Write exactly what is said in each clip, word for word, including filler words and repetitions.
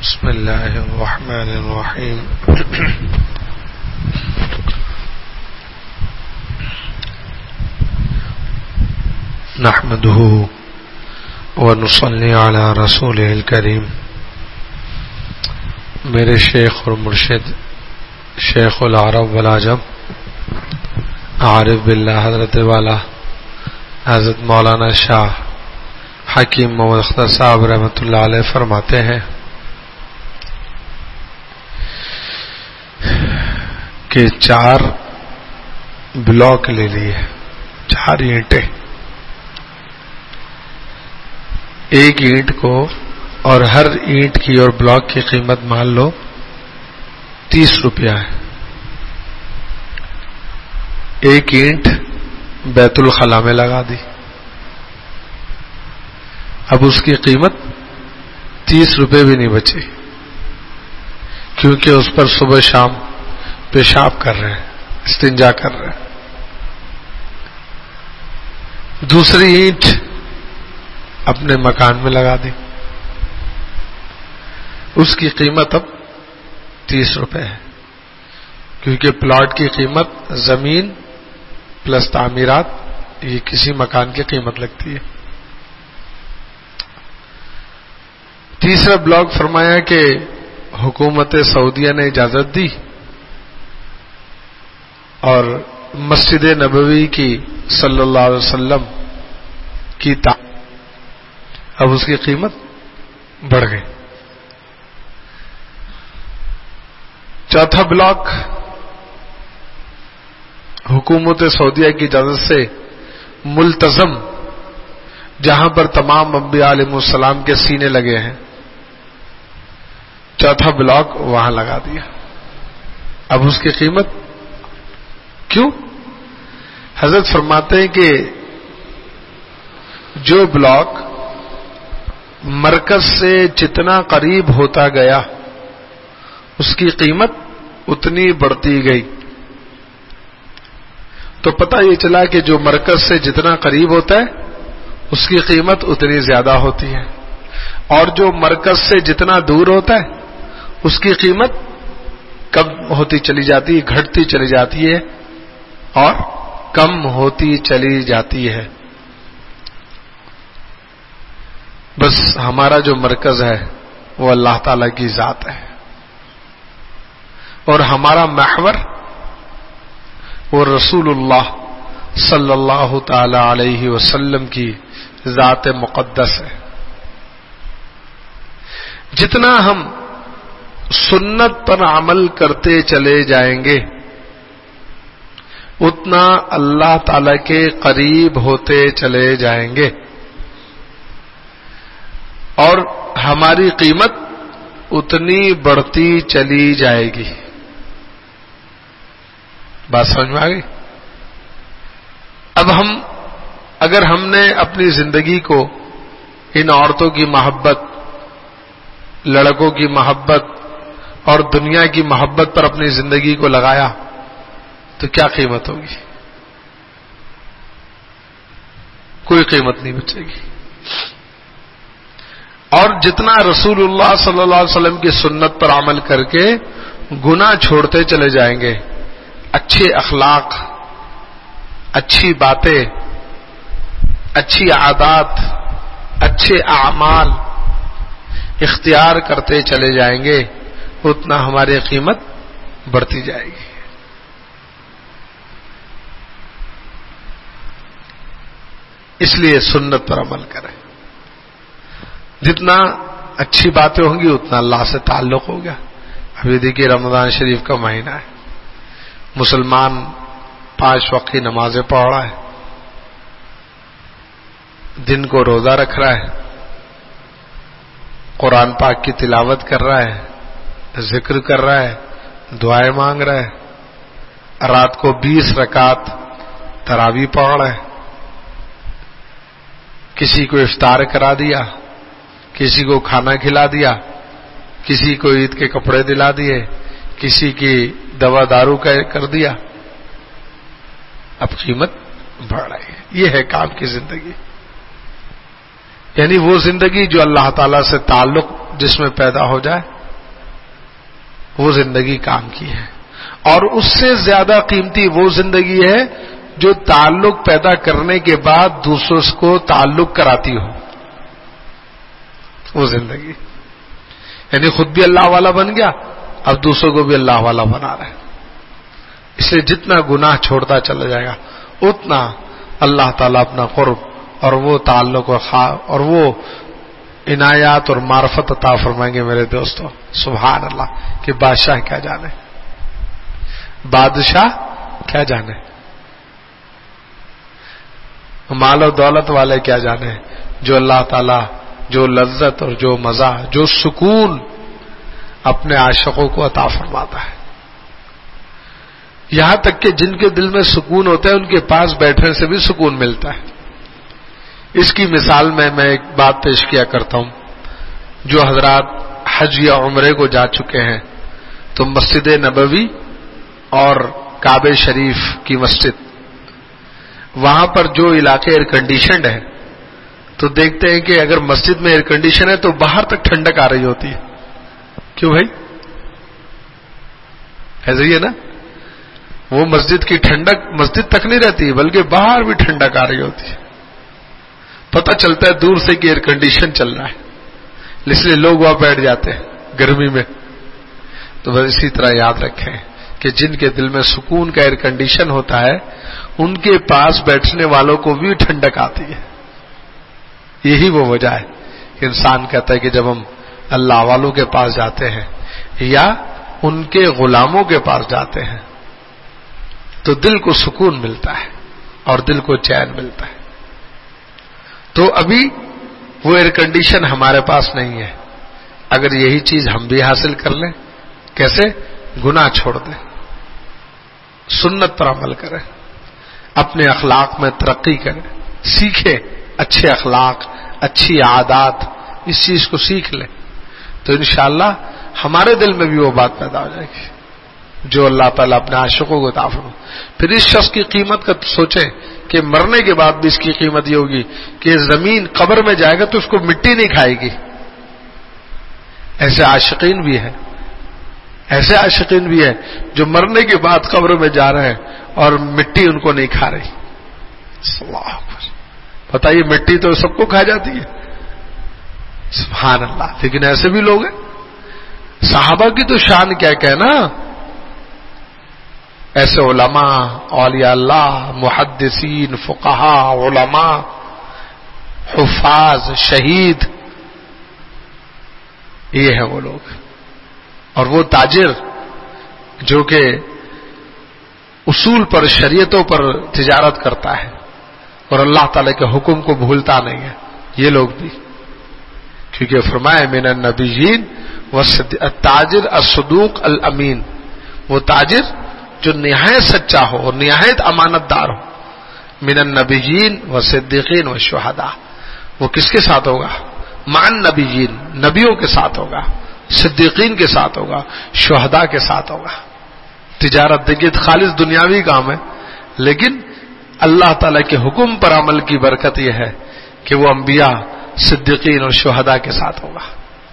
بسم اللہ الرحمن الرحیم نحمده ونصلی علی رسولہ الکریم. میرے شیخ اور مرشد شیخ العرب والعجم عارف باللہ حضرت والا حضرت مولانا شاہ حکیم محمد اختر صاحب رحمۃ اللہ علیہ فرماتے ہیں کہ چار بلاک لے لیے، چار اینٹیں، ایک اینٹ کو اور ہر اینٹ کی اور بلاک کی قیمت مان لو تیس روپیہ ہے. ایک اینٹ بیت الخلا میں لگا دی، اب اس کی قیمت تیس روپے بھی نہیں بچی کیونکہ اس پر صبح شام پیشاب کر رہے ہیں، استنجا کر رہے ہیں. دوسری اینٹ اپنے مکان میں لگا دی، اس کی قیمت اب تیس روپے ہے کیونکہ پلاٹ کی قیمت زمین پلس تعمیرات یہ کسی مکان کی قیمت لگتی ہے. تیسرا بلاک فرمایا کہ حکومت سعودیہ نے اجازت دی اور مسجد نبوی کی صلی اللہ علیہ وسلم کی تا اب اس کی قیمت بڑھ گئی. چوتھا بلاک حکومت سعودیہ کی اجازت سے ملتزم جہاں پر تمام انبیاء علیہ السلام کے سینے لگے ہیں، چوتھا بلاک وہاں لگا دیا. اب اس کی قیمت کیوں؟ حضرت فرماتے ہیں کہ جو بلاک مرکز سے جتنا قریب ہوتا گیا اس کی قیمت اتنی بڑھتی گئی. تو پتہ یہ چلا کہ جو مرکز سے جتنا قریب ہوتا ہے اس کی قیمت اتنی زیادہ ہوتی ہے، اور جو مرکز سے جتنا دور ہوتا ہے اس کی قیمت کم ہوتی چلی جاتی ہے، گھٹتی چلی جاتی ہے اور کم ہوتی چلی جاتی ہے. بس ہمارا جو مرکز ہے وہ اللہ تعالی کی ذات ہے اور ہمارا محور وہ رسول اللہ صلی اللہ تعالی علیہ وسلم کی ذات مقدس ہے. جتنا ہم سنت پر عمل کرتے چلے جائیں گے اتنا اللہ تعالی کے قریب ہوتے چلے جائیں گے اور ہماری قیمت اتنی بڑھتی چلی جائے گی. بات سمجھ میں آ گئی؟ اب ہم اگر ہم نے اپنی زندگی کو ان عورتوں کی محبت، لڑکوں کی محبت اور دنیا کی محبت پر اپنی زندگی کو لگایا تو کیا قیمت ہوگی؟ کوئی قیمت نہیں بچے گی. اور جتنا رسول اللہ صلی اللہ علیہ وسلم کی سنت پر عمل کر کے گناہ چھوڑتے چلے جائیں گے، اچھے اخلاق، اچھی باتیں، اچھی عادات، اچھے اعمال اختیار کرتے چلے جائیں گے اتنا ہماری قیمت بڑھتی جائے گی. اس لیے سنت پر عمل کریں. جتنا اچھی باتیں ہوں گی اتنا اللہ سے تعلق ہوگا. ابھی دیکھیے رمضان شریف کا مہینہ ہے، مسلمان پانچ وقت کی نمازیں پڑھ رہا ہے، دن کو روزہ رکھ رہا ہے، قرآن پاک کی تلاوت کر رہا ہے، ذکر کر رہا ہے، دعائیں مانگ رہا ہے، رات کو بیس رکعت تراویح پڑھ رہا ہے، کسی کو افطار کرا دیا، کسی کو کھانا کھلا دیا، کسی کو عید کے کپڑے دلا دیے، کسی کی دوا دارو کر دیا. اب قیمت بڑھ رہی ہے. یہ ہے کام کی زندگی. یعنی وہ زندگی جو اللہ تعالیٰ سے تعلق جس میں پیدا ہو جائے وہ زندگی کام کی ہے. اور اس سے زیادہ قیمتی وہ زندگی ہے جو تعلق پیدا کرنے کے بعد دوسروں کو تعلق کراتی ہو. وہ زندگی یعنی خود بھی اللہ والا بن گیا، اب دوسروں کو بھی اللہ والا بنا رہا ہے. اس لیے جتنا گناہ چھوڑتا چلا جائے گا اتنا اللہ تعالیٰ اپنا قرب اور وہ تعلق اور وہ عنایات اور معرفت عطا فرمائیں گے. میرے دوستو سبحان اللہ کہ بادشاہ کیا جانے، بادشاہ کیا جانے، مال و دولت والے کیا جانے، جو اللہ تعالیٰ جو لذت اور جو مزہ جو سکون اپنے عاشقوں کو عطا فرماتا ہے. یہاں تک کہ جن کے دل میں سکون ہوتا ہے ان کے پاس بیٹھنے سے بھی سکون ملتا ہے. اس کی مثال میں میں ایک بات پیش کیا کرتا ہوں. جو حضرات حج یا عمرے کو جا چکے ہیں تو مسجد نبوی اور کعبہ شریف کی مسجد، وہاں پر جو علاقے ایئر کنڈیشنڈ ہے تو دیکھتے ہیں کہ اگر مسجد میں ایئر کنڈیشن ہے تو باہر تک ٹھنڈک آ رہی ہوتی ہے. کیوں بھائی؟ ایسے ہی ہے نا، وہ مسجد کی ٹھنڈک مسجد تک نہیں رہتی بلکہ باہر بھی ٹھنڈک آ رہی ہوتی ہے. پتہ چلتا ہے دور سے کہ ایئر کنڈیشن چل رہا ہے، اس لیے لوگ وہاں بیٹھ جاتے ہیں گرمی میں. تو بس اسی طرح یاد رکھیں کہ جن کے دل میں سکون کا ایئر کنڈیشن ہوتا ہے ان کے پاس بیٹھنے والوں کو بھی ٹھنڈک آتی ہے. یہی وہ وجہ ہے کہ انسان کہتا ہے کہ جب ہم اللہ والوں کے پاس جاتے ہیں یا ان کے غلاموں کے پاس جاتے ہیں تو دل کو سکون ملتا ہے اور دل کو چین ملتا ہے. تو ابھی وہ ایئر کنڈیشن ہمارے پاس نہیں ہے. اگر یہی چیز ہم بھی حاصل کر لیں، کیسے؟ گناہ چھوڑ دیں، سنت پر عمل کریں، اپنے اخلاق میں ترقی کریں، سیکھیں اچھے اخلاق، اچھی عادات، اس چیز کو سیکھ لیں تو انشاءاللہ ہمارے دل میں بھی وہ بات پیدا ہو جائے گی جو اللہ تعالیٰ اپنے عاشقوں کو عطا فرمائے. پھر اس شخص کی قیمت کا سوچیں کہ مرنے کے بعد بھی اس کی قیمت یہ ہوگی کہ زمین قبر میں جائے گا تو اس کو مٹی نہیں کھائے گی. ایسے عاشقین بھی ہیں، ایسے عاشقین بھی ہیں جو مرنے کے بعد قبر میں جا رہے ہیں اور مٹی ان کو نہیں کھا رہی. اللہ اکبر. بتائیے مٹی تو سب کو کھا جاتی ہے، سبحان اللہ. لیکن ایسے بھی لوگ ہیں. صحابہ کی تو شان کیا کہنا، ایسے علماء، اولیاء اللہ، محدثین، فقہاء، علماء، حفاظ، شہید، یہ ہیں وہ لوگ. اور وہ تاجر جو کہ اصول پر، شریعتوں پر تجارت کرتا ہے اور اللہ تعالی کے حکم کو بھولتا نہیں ہے، یہ لوگ بھی. کیونکہ فرمایا من النبیین والتاجر الصدوق الامین، وہ تاجر جو نہایت سچا ہو اور نہایت امانت دار ہو. من النبیین والصدیقین والشہداء، وہ کس کے ساتھ ہوگا؟ مع النبیین، نبیوں کے ساتھ ہوگا، صدیقین کے ساتھ ہوگا، شہداء کے ساتھ ہوگا. تجارت دیکھیے خالص دنیاوی کام ہے، لیکن اللہ تعالی کے حکم پر عمل کی برکت یہ ہے کہ وہ انبیاء، صدیقین اور شہداء کے ساتھ ہوگا.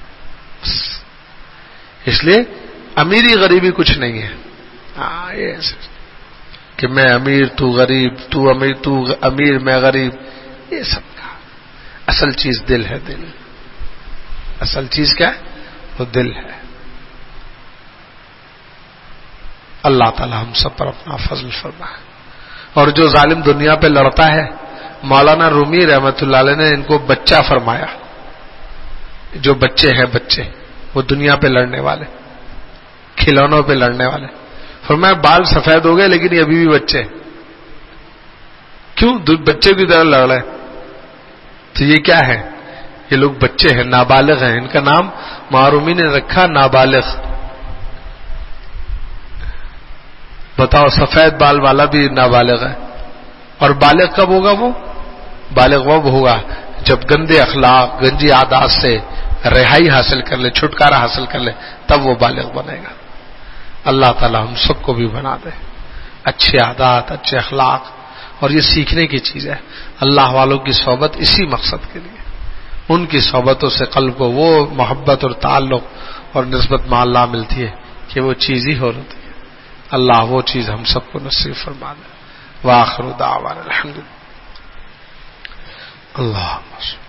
اس لیے امیری غریبی کچھ نہیں ہے. ہاں یہ کہ میں امیر تو غریب، تو امیر تو امیر میں غریب، یہ سب کا اصل چیز دل ہے. دل اصل چیز کیا ہے؟ وہ دل ہے. اللہ تعالی ہم سب پر اپنا فضل فرمائے. اور جو ظالم دنیا پہ لڑتا ہے، مولانا رومی رحمت اللہ علیہ نے ان کو بچہ فرمایا. جو بچے ہیں بچے، وہ دنیا پہ لڑنے والے، کھلونوں پہ لڑنے والے. فرمایا بال سفید ہو گئے لیکن یہ ابھی بھی بچے. کیوں؟ بچے کی طرح لڑ رہے. تو یہ کیا ہے؟ یہ لوگ بچے ہیں، نابالغ ہیں. ان کا نام معرومی نے رکھا نابالغ. بتاؤ، سفید بال والا بھی نابالغ ہے. اور بالغ کب ہوگا؟ وہ بالغ وہ ہوگا جب گندے اخلاق، گنجی عادات سے رہائی حاصل کر لے، چھٹکارا حاصل کر لے، تب وہ بالغ بنے گا. اللہ تعالی ہم سب کو بھی بنا دے اچھے عادات، اچھے اخلاق. اور یہ سیکھنے کی چیز ہے. اللہ والوں کی صحبت اسی مقصد کے لیے. ان کی صحبتوں سے قلب کو وہ محبت اور تعلق اور نسبت مع اللہ ملتی ہے کہ وہ چیز ہی ہو رہی ہے. اللہ وہ چیز ہم سب کو نصیب فرما دے. وآخر دعوانا الحمدللہ. اللہ